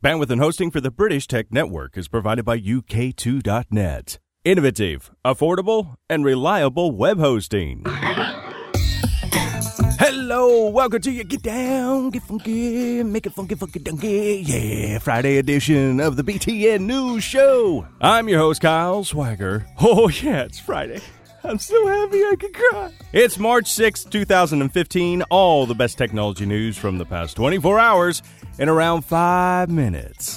Bandwidth and hosting for the British Tech Network is provided by UK2.net. Innovative, affordable, and reliable web hosting. Hello, welcome to your Get Down, Get Funky, Make It Funky, Funky Dunky, yeah, Friday edition of the BTN News Show. I'm your host, Kyle Swagger. Oh, yeah, it's Friday. I'm so happy I could cry. It's March 6, 2015. All the best technology news from the past 24 hours in around 5 minutes.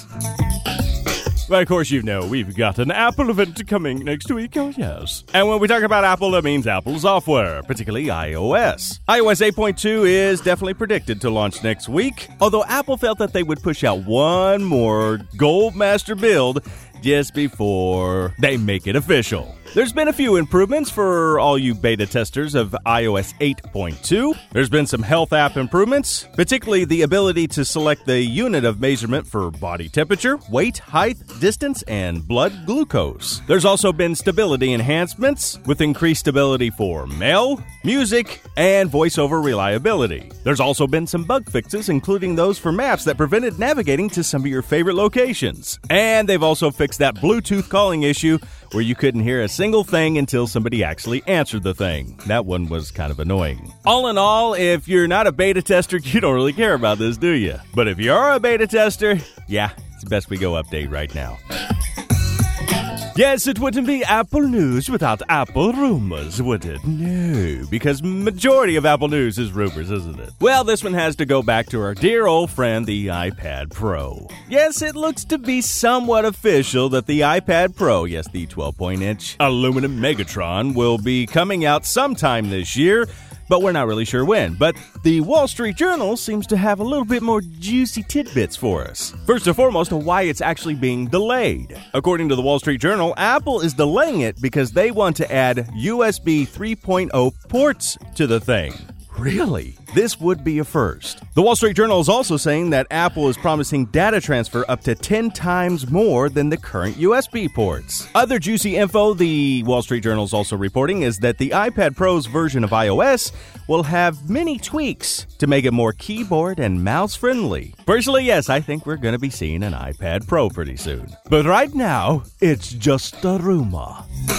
But of course, you know, we've got an Apple event coming next week, oh yes. And when we talk about Apple, that means Apple software, particularly iOS. iOS 8.2 is definitely predicted to launch next week, although Apple felt that they would push out one more Goldmaster build just before they make it official. There's been a few improvements for all you beta testers of iOS 8.2. There's been some health app improvements, particularly the ability to select the unit of measurement for body temperature, weight, height, distance, and blood glucose. There's also been stability enhancements with increased stability for mail, music, and voiceover reliability. There's also been some bug fixes, including those for maps that prevented navigating to some of your favorite locations. And they've also fixed that Bluetooth calling issue where you couldn't hear a single thing until somebody actually answered the thing. That one was kind of annoying. All in all, if you're not a beta tester, you don't really care about this, do you? But if you are a beta tester, yeah, it's best we go update right now. Yes, it wouldn't be Apple News without Apple rumors, would it? No, because majority of Apple News is rumors, isn't it? Well, this one has to go back to our dear old friend, the iPad Pro. Yes, it looks to be somewhat official that the iPad Pro, yes, the 12-point-inch aluminum Megatron, will be coming out sometime this year, but we're not really sure when. But the Wall Street Journal seems to have a little bit more juicy tidbits for us. First and foremost, why it's actually being delayed. According to the Wall Street Journal, Apple is delaying it because they want to add USB 3.0 ports to the thing. Really? This would be a first. The Wall Street Journal is also saying that Apple is promising data transfer up to 10 times more than the current USB ports. Other juicy info the Wall Street Journal is also reporting is that the iPad Pro's version of iOS will have many tweaks to make it more keyboard and mouse friendly. Personally, yes, I think we're going to be seeing an iPad Pro pretty soon. But right now, it's just a rumor.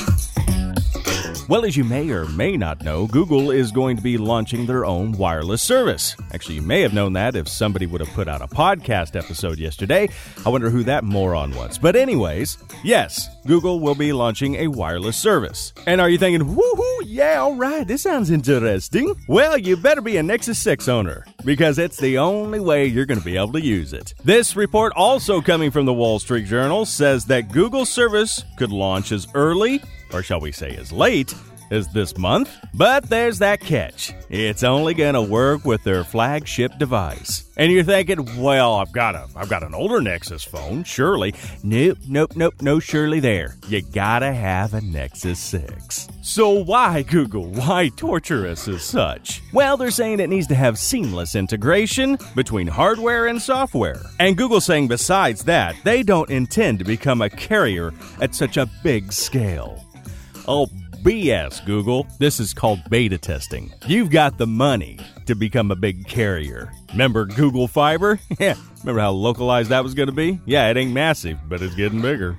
Well, as you may or may not know, Google is going to be launching their own wireless service. Actually, you may have known that if somebody would have put out a podcast episode yesterday. I wonder who that moron was. But anyways, yes, Google will be launching a wireless service. And are you thinking, woohoo, yeah, all right, this sounds interesting? Well, you better be a Nexus 6 owner, because it's the only way you're going to be able to use it. This report, also coming from the Wall Street Journal, says that Google's service could launch as early, or shall we say as late, as this month. But there's that catch. It's only going to work with their flagship device. And you're thinking, well, I've got an older Nexus phone, surely. Nope, no surely there. You gotta have a Nexus 6. So why, Google? Why torture us as such? Well, they're saying it needs to have seamless integration between hardware and software. And Google's saying besides that, they don't intend to become a carrier at such a big scale. Oh, BS, Google. This is called beta testing. You've got the money to become a big carrier. Remember Google Fiber? Yeah, remember how localized that was going to be? Yeah, it ain't massive, but it's getting bigger.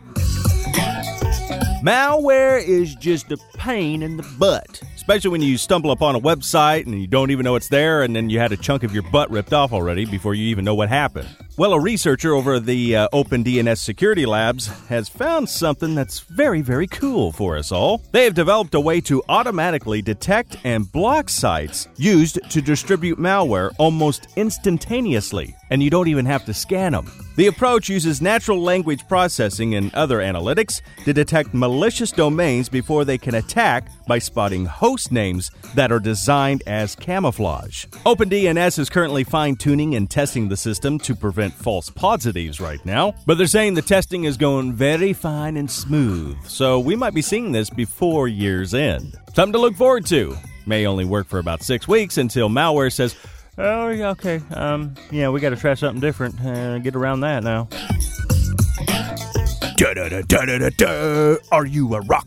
Malware is just a pain in the butt, especially when you stumble upon a website and you don't even know it's there, and then you had a chunk of your butt ripped off already before you even know what happened. Well, a researcher over the OpenDNS Security Labs has found something that's very, very cool for us all. They have developed a way to automatically detect and block sites used to distribute malware almost instantaneously, and you don't even have to scan them. The approach uses natural language processing and other analytics to detect malicious domains before they can attack by spotting host names that are designed as camouflage. OpenDNS is currently fine-tuning and testing the system to prevent false positives right now, but they're saying the testing is going very fine and smooth, so we might be seeing this before year's end. Something to look forward to. May only work for about 6 weeks until malware says, oh, okay, we got to try something different. Get around that now. Are you a rock band?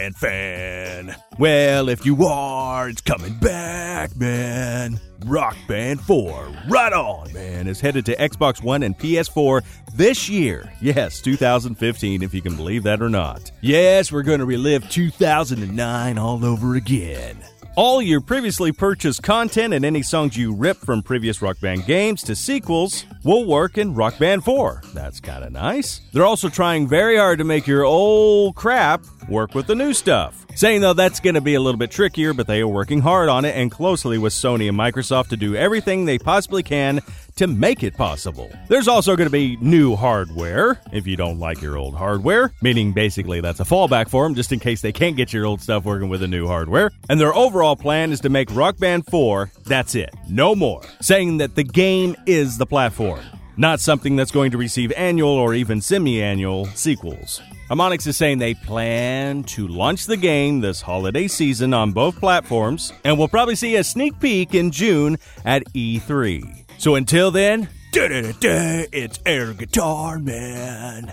Band fan. Well, if you are, it's coming back, man. Rock Band 4, right on, man, is headed to Xbox One and PS4 this year. Yes, 2015, if you can believe that or not. Yes, we're going to relive 2009 all over again. All your previously purchased content and any songs you ripped from previous Rock Band games to sequels will work in Rock Band 4. That's kind of nice. They're also trying very hard to make your old crap work with the new stuff. Saying, though, that's going to be a little bit trickier, but they are working hard on it and closely with Sony and Microsoft to do everything they possibly can to make it possible. There's also going to be new hardware, if you don't like your old hardware, meaning basically that's a fallback for them just in case they can't get your old stuff working with the new hardware. And their overall plan is to make Rock Band 4, that's it, no more. Saying that the game is the platform, not something that's going to receive annual or even semi-annual sequels. Harmonix is saying they plan to launch the game this holiday season on both platforms, and we'll probably see a sneak peek in June at E3. So until then, it's Air Guitar Man.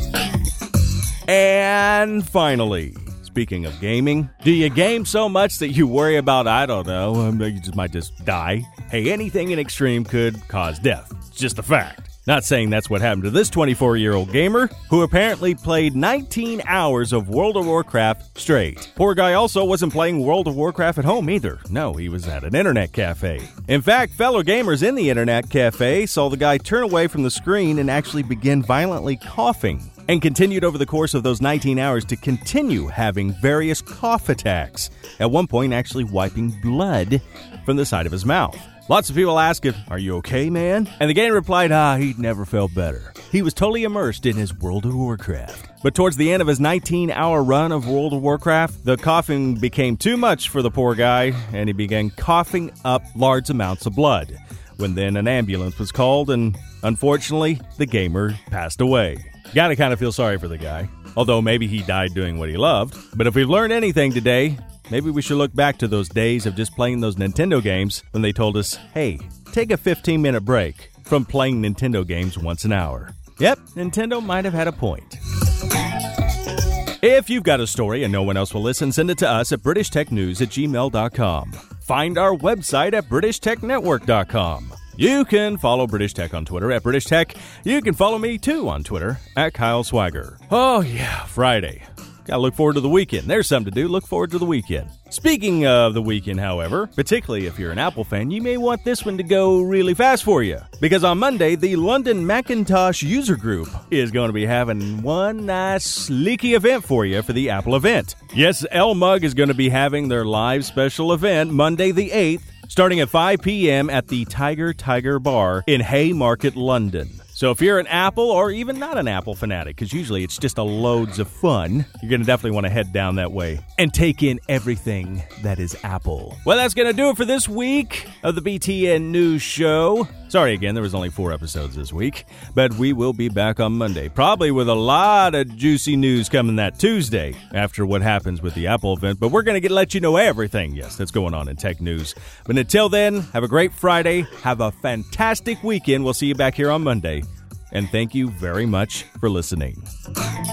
And finally, speaking of gaming, do you game so much that you worry about, I don't know, you might just die? Hey, anything in extreme could cause death. It's just a fact. Not saying that's what happened to this 24-year-old gamer, who apparently played 19 hours of World of Warcraft straight. Poor guy also wasn't playing World of Warcraft at home either. No, he was at an internet cafe. In fact, fellow gamers in the internet cafe saw the guy turn away from the screen and actually begin violently coughing, and continued over the course of those 19 hours to continue having various cough attacks, at one point actually wiping blood from the side of his mouth. Lots of people ask him, "Are you okay, man?" And the gamer replied, he'd never felt better. He was totally immersed in his World of Warcraft. But towards the end of his 19-hour run of World of Warcraft, the coughing became too much for the poor guy, and he began coughing up large amounts of blood. When then an ambulance was called, and unfortunately, the gamer passed away. Gotta kind of feel sorry for the guy. Although maybe he died doing what he loved. But if we've learned anything today, maybe we should look back to those days of just playing those Nintendo games when they told us, hey, take a 15-minute break from playing Nintendo games once an hour. Yep, Nintendo might have had a point. If you've got a story and no one else will listen, send it to us at BritishTechNews@gmail.com. Find our website at BritishTechNetwork.com. You can follow British Tech on Twitter at British Tech. You can follow me, too, on Twitter at Kyle Swagger. Oh, yeah, Friday. Gotta look forward to the weekend. There's something to do. Look forward to the weekend. Speaking of the weekend, however, particularly if you're an Apple fan, you may want this one to go really fast for you. Because on Monday, the London Macintosh User Group is going to be having one nice leaky event for you for the Apple event. Yes, LMUG is going to be having their live special event Monday the 8th, starting at 5 p.m. at the Tiger Bar in Haymarket, London. So if you're an Apple or even not an Apple fanatic, because usually it's just a loads of fun, you're going to definitely want to head down that way and take in everything that is Apple. Well, that's going to do it for this week of the BTN News Show. Sorry again, there was only 4 episodes this week, but we will be back on Monday, probably with a lot of juicy news coming that Tuesday after what happens with the Apple event. But we're going to let you know everything, yes, that's going on in tech news. But until then, have a great Friday. Have a fantastic weekend. We'll see you back here on Monday. And thank you very much for listening.